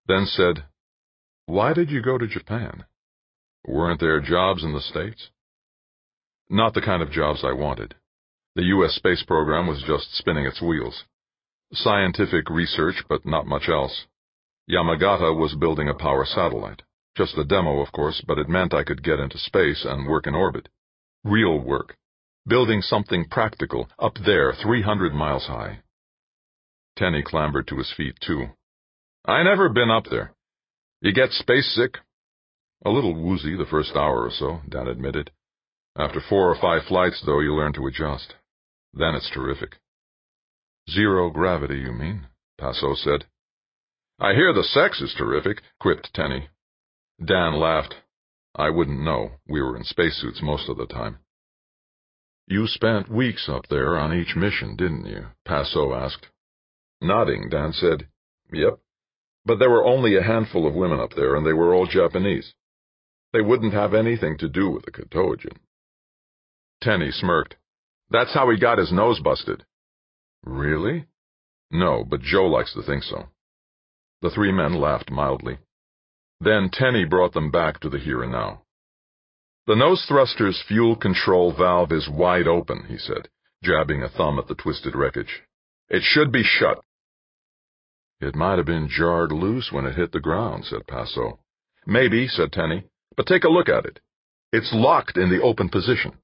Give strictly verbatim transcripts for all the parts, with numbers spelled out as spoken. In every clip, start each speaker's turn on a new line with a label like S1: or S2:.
S1: then said, "Why did you go to Japan? Weren't there jobs in the States?" "Not the kind of jobs I wanted. The U S space program was just spinning its wheels. Scientific research, but not much else. Yamagata was building a power satellite. Just a demo, of course, but it meant I could get into space and work in orbit. Real work. Building something practical, up there, three hundred miles high." Tenny clambered to his feet, too. "I never been up there. You get space sick?" "A little woozy the first hour or so," Dan admitted. "After four or five flights, though, you learn to adjust. Then it's terrific." "Zero gravity, you mean?" Passeau said. "I hear the sex is terrific," quipped Tenny. Dan laughed. "I wouldn't know. We were in spacesuits most of the time." "You spent weeks up there on each mission, didn't you?" Passeau asked. Nodding, Dan said, "Yep. But there were only a handful of women up there, and they were all Japanese. They wouldn't have anything to do with the Kotogen." Tenny smirked. "That's how he got his nose busted." "Really?" "No, but Joe likes to think so." The three men laughed mildly. Then Tenny brought them back to the here and now. "The nose thruster's fuel control valve is wide open," he said, jabbing a thumb at the twisted wreckage. "It should be shut." "It might have been jarred loose when it hit the ground," said Passeau. "Maybe," said Tenny, "but take a look at it. It's locked in the open position."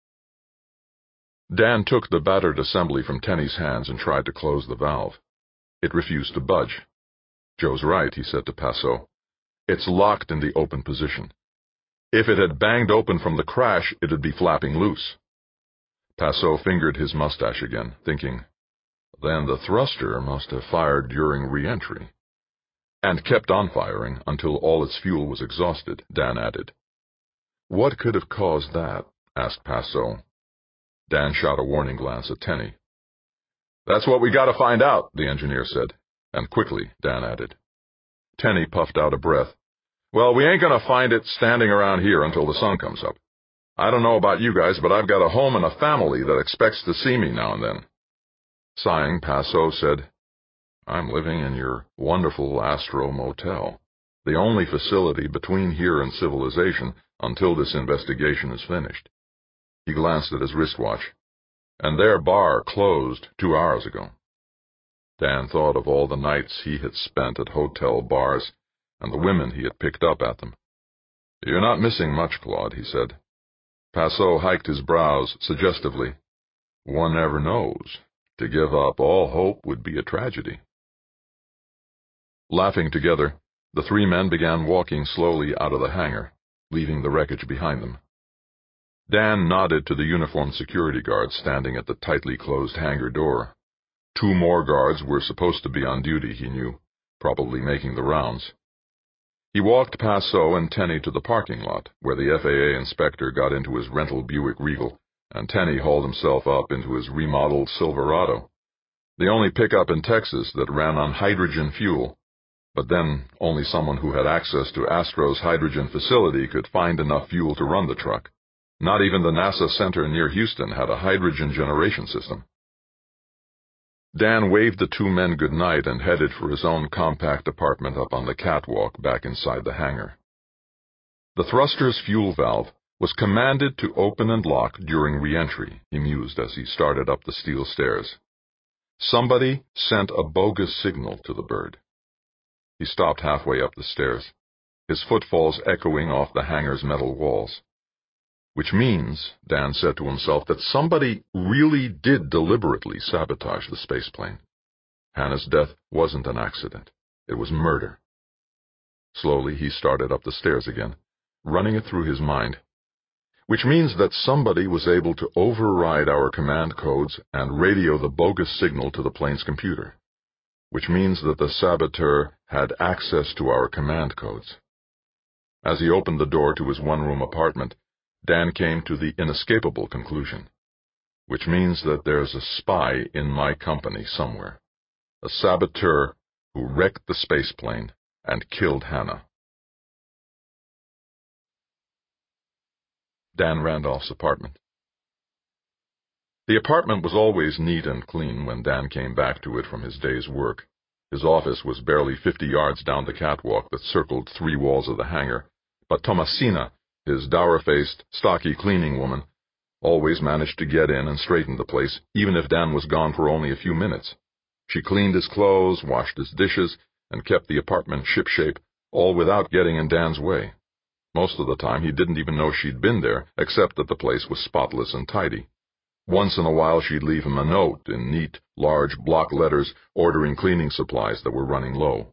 S1: Dan took the battered assembly from Tenny's hands and tried to close the valve. It refused to budge. "Joe's right," he said to Passeau. "It's locked in the open position. If it had banged open from the crash, it'd be flapping loose." Passeau fingered his mustache again, thinking, "Then the thruster must have fired during re-entry." "And kept on firing until all its fuel was exhausted," Dan added. "What could have caused that?" asked Passeau. Dan shot a warning glance at Tenny. "That's what we gotta find out," the engineer said. And quickly, Dan added. Tenny puffed out a breath. "Well, we ain't gonna find it standing around here until the sun comes up. I don't know about you guys, but I've got a home and a family that expects to see me now and then." Sighing, Passeau said, "I'm living in your wonderful Astro Motel, the only facility between here and civilization until this investigation is finished." He glanced at his wristwatch. "And their bar closed two hours ago." Dan thought of all the nights he had spent at hotel bars and the women he had picked up at them. "You're not missing much, Claude," he said. Passeau hiked his brows suggestively. "One never knows. To give up all hope would be a tragedy." Laughing together, the three men began walking slowly out of the hangar, leaving the wreckage behind them. Dan nodded to the uniformed security guards standing at the tightly closed hangar door. Two more guards were supposed to be on duty, he knew, probably making the rounds. He walked Passeau and Tenny to the parking lot, where the F A A inspector got into his rental Buick Regal, and Tenny hauled himself up into his remodeled Silverado, the only pickup in Texas that ran on hydrogen fuel, but then only someone who had access to Astro's hydrogen facility could find enough fuel to run the truck. Not even the NASA center near Houston had a hydrogen generation system. Dan waved the two men good night and headed for his own compact apartment up on the catwalk back inside the hangar. The thruster's fuel valve was commanded to open and lock during re-entry, he mused as he started up the steel stairs. Somebody sent a bogus signal to the bird. He stopped halfway up the stairs, his footfalls echoing off the hangar's metal walls. Which means, Dan said to himself, that somebody really did deliberately sabotage the spaceplane. Hannah's death wasn't an accident. It was murder. Slowly he started up the stairs again, running it through his mind. Which means that somebody was able to override our command codes and radio the bogus signal to the plane's computer. Which means that the saboteur had access to our command codes. As he opened the door to his one-room apartment, Dan came to the inescapable conclusion, which means that there's a spy in my company somewhere, a saboteur who wrecked the spaceplane and killed Hannah. Dan Randolph's apartment. The apartment was always neat and clean when Dan came back to it from his day's work. His office was barely fifty yards down the catwalk that circled three walls of the hangar, but Thomasina, his dour-faced, stocky cleaning woman, always managed to get in and straighten the place, even if Dan was gone for only a few minutes. She cleaned his clothes, washed his dishes, and kept the apartment shipshape, all without getting in Dan's way. Most of the time he didn't even know she'd been there, except that the place was spotless and tidy. Once in a while she'd leave him a note in neat, large block letters ordering cleaning supplies that were running low.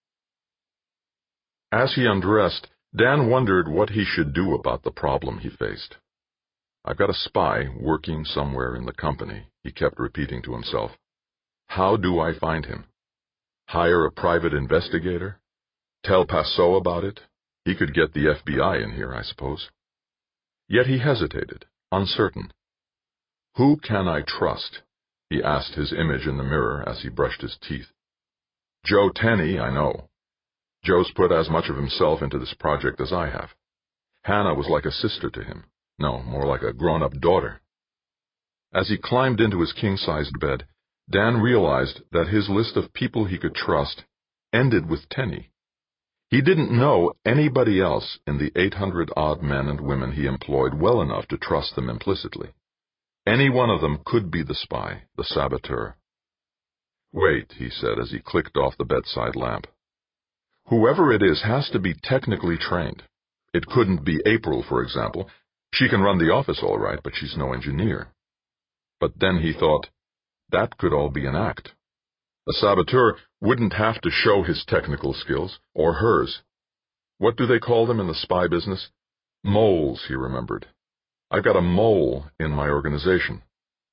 S1: As he undressed, Dan wondered what he should do about the problem he faced. "I've got a spy working somewhere in the company," he kept repeating to himself. "How do I find him? Hire a private investigator? Tell Passot about it? He could get the F B I in here, I suppose." Yet he hesitated, uncertain. "Who can I trust?" he asked his image in the mirror as he brushed his teeth. "Joe Tenney, I know. Joe's put as much of himself into this project as I have. Hannah was like a sister to him. No, more like a grown-up daughter." As he climbed into his king-sized bed, Dan realized that his list of people he could trust ended with Tenney. He didn't know anybody else in the eight hundred odd men and women he employed well enough to trust them implicitly. Any one of them could be the spy, the saboteur. "Wait," he said as he clicked off the bedside lamp. "Whoever it is has to be technically trained. It couldn't be April, for example. She can run the office all right, but she's no engineer." But then he thought, that could all be an act. A saboteur wouldn't have to show his technical skills, or hers. What do they call them in the spy business? Moles, he remembered. I've got a mole in my organization.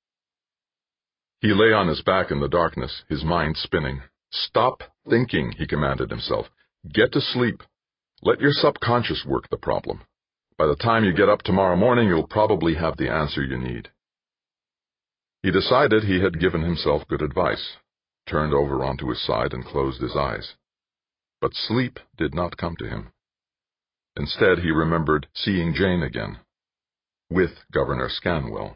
S1: He lay on his back in the darkness, his mind spinning. "Stop thinking," he commanded himself. "Get to sleep. Let your subconscious work the problem. By the time you get up tomorrow morning, you'll probably have the answer you need." He decided he had given himself good advice, turned over onto his side and closed his eyes. But sleep did not come to him. Instead, he remembered seeing Jane again, with Governor Scanwell.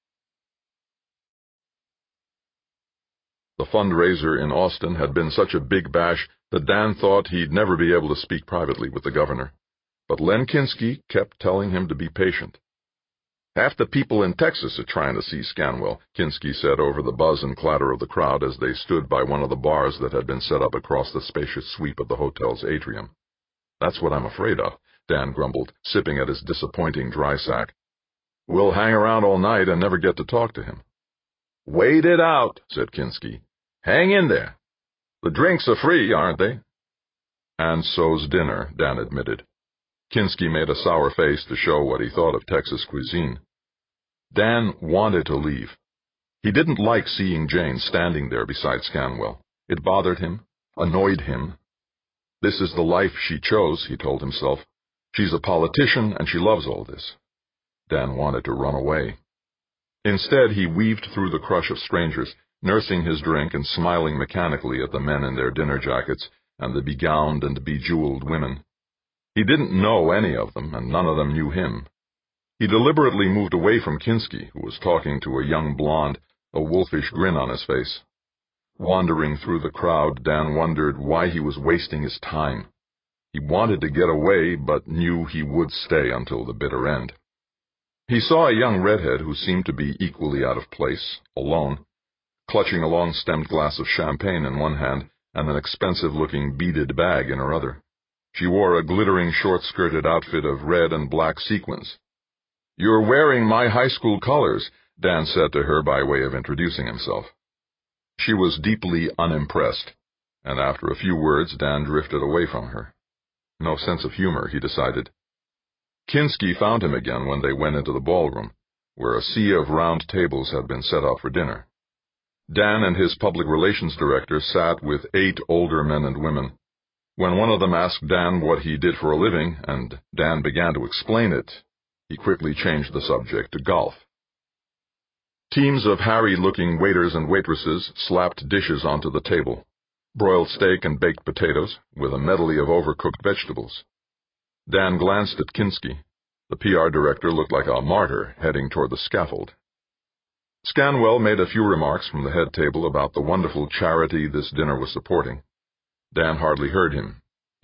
S1: The fundraiser in Austin had been such a big bash that Dan thought he'd never be able to speak privately with the governor. But Len Kinski kept telling him to be patient. "Half the people in Texas are trying to see Scanwell," Kinski said over the buzz and clatter of the crowd as they stood by one of the bars that had been set up across the spacious sweep of the hotel's atrium. "That's what I'm afraid of," Dan grumbled, sipping at his disappointing dry sack. "We'll hang around all night and never get to talk to him." "Wait it out," said Kinski. "Hang in there. The drinks are free, aren't they?" "And so's dinner," Dan admitted. Kinski made a sour face to show what he thought of Texas cuisine. Dan wanted to leave. He didn't like seeing Jane standing there beside Scanwell. It bothered him, annoyed him. This is the life she chose, he told himself. She's a politician, and she loves all this. Dan wanted to run away. Instead, he weaved through the crush of strangers, nursing his drink and smiling mechanically at the men in their dinner jackets and the begowned and bejeweled women. He didn't know any of them, and none of them knew him. He deliberately moved away from Kinski, who was talking to a young blonde, a wolfish grin on his face. Wandering through the crowd, Dan wondered why he was wasting his time. He wanted to get away, but knew he would stay until the bitter end. He saw a young redhead who seemed to be equally out of place, alone, clutching a long-stemmed glass of champagne in one hand and an expensive-looking beaded bag in her other. She wore a glittering short-skirted outfit of red and black sequins. "You're wearing my high school colors," Dan said to her by way of introducing himself. She was deeply unimpressed, and after a few words Dan drifted away from her. No sense of humor, he decided. Kinski found him again when they went into the ballroom, where a sea of round tables had been set up for dinner. Dan and his public relations director sat with eight older men and women. When one of them asked Dan what he did for a living, and Dan began to explain it, he quickly changed the subject to golf. Teams of harried-looking waiters and waitresses slapped dishes onto the table, broiled steak and baked potatoes, with a medley of overcooked vegetables. Dan glanced at Kinski. The P R director looked like a martyr heading toward the scaffold. Scanwell made a few remarks from the head table about the wonderful charity this dinner was supporting. Dan hardly heard him.